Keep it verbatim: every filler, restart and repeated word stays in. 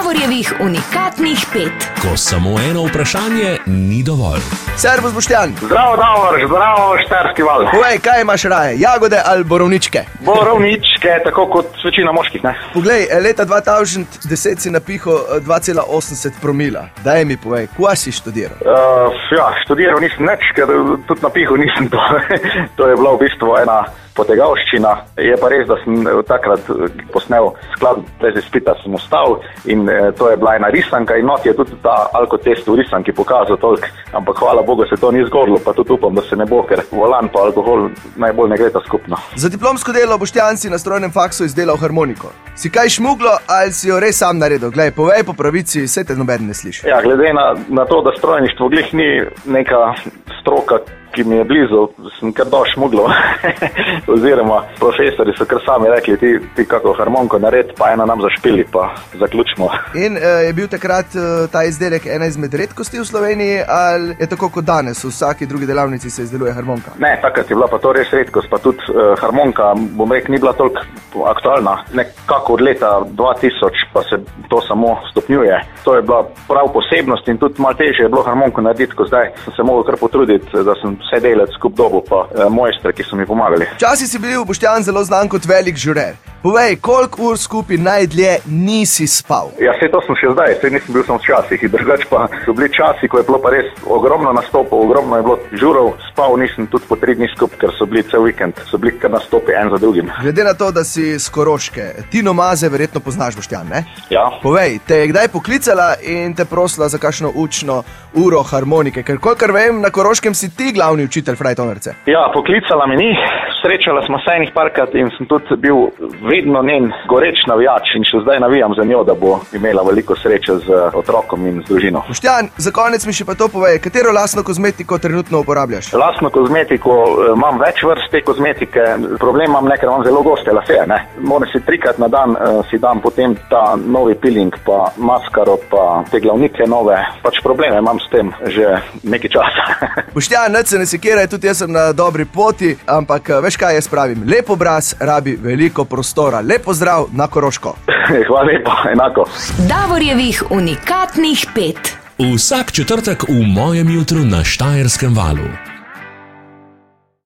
Davorjevih unikatnih pet. Ko samo eno vprašanje ni dovolj. Servus, Boštjan. Zdravo, Davor, zdravo, Štajerski val. Povej, kaj imaš raje, jagode ali borovničke? Borovničke, tako kot večina moških, ne? Poglej, leta dva tisoč deset si napihal dva cela osemdeset promila. Daj mi povej, kva si študiral? Uh, ja, študiral nisem nič, ker tudi napihal nisem to. To je bila v bistvu ena potegavščina. Je pa res, da sem takrat posnel sklad brez izpita, sem ostal in to je bila ena risanka in not je tudi ta alkotest v risanki pokazal toliko, ampak hvala Bogu se to ni zgodilo, pa tudi upam, da se ne bo, ker volan pa alkohol najbolj ne greta skupno. Za diplomsko delo Boštjan si na strojnem faksu izdelal harmoniko. Si kaj šmuglo ali si jo res sam naredil? Glej, povej po pravici, vse te noben ne sliši. Ja, glede na, na to, da strojništvo glih ni neka stroka, ki mi je blizu, sem kar dal šmuglo. Oziroma, profesori so kar sami rekli, ti, ti kako harmoniko nared, pa eno nam zašpili, pa zaključimo. In uh, je bil takrat uh, ta izdelek ena izmed redkosti v Sloveniji, ali je tako kot danes, v vsaki drugi delavnici se izdeluje harmonika? Ne, takrat je bila pa to res redkost, pa tudi uh, harmonika, bom rekel, ni bila toliko aktualna. Nekako od leta dva tisoč pa se to samo stopnjuje. To je bila prav posebnost in tudi malo težje je bilo harmoniko narediti, ko zdaj sem se mogel kar potruditi, da sem vse delec skup dobu pa e, mojstre, ki so mi pomagali. Včasih si bil, Boštjan, zelo znan kot velik žurer. Povej, koliko ur skupaj najdlje nisi spal? Ja, sej to sem še zdaj, sej nisem bil sem včasih. Drugač pa so bili časi, ko je bilo pa res ogromno nastopov, ogromno je bilo žurov, spal nisem tudi po tri dni skup, ker so bili cel vikend, so bili kar nastopi en za drugim. Glede na to, da si s Koroške, Tino Maze verjetno poznaš, Boštjan, ne? Ja. Povej, te je kdaj poklicala in te prosila za kakšno učno uro harmonike, ker kolikor vem, na Koroškem si ti glavni učitelj frajtonarce. Ja, poklicala mi ni, srečala smo se enih parkrat in sem tudi bil vedno njen goreč navijač in še zdaj navijam za njo, da bo imela veliko sreče z otrokom in z družino. Boštjan, za konec mi še pa to povej, katero lastno kozmetiko trenutno uporabljaš? Lastno kozmetiko, imam več vrst te kozmetike, problem imam ne, ker imam zelo goste lase, ne. Moram si trikrat na dan uh, si dam potem ta novi peeling, pa maskaro, pa te glavnike nove, pač probleme imam s tem že nekaj časa. Boštjan, nič se ne sekiraj, tudi jaz sem na dobri poti, ampak veš kaj jaz pravim, lep obraz rabi veliko prostora. Lep pozdrav na Koroško. Hvala lepa, enako. Davorjevih unikatnih pet. Vsak četrtek v mojem jutru na Štajerskem valu.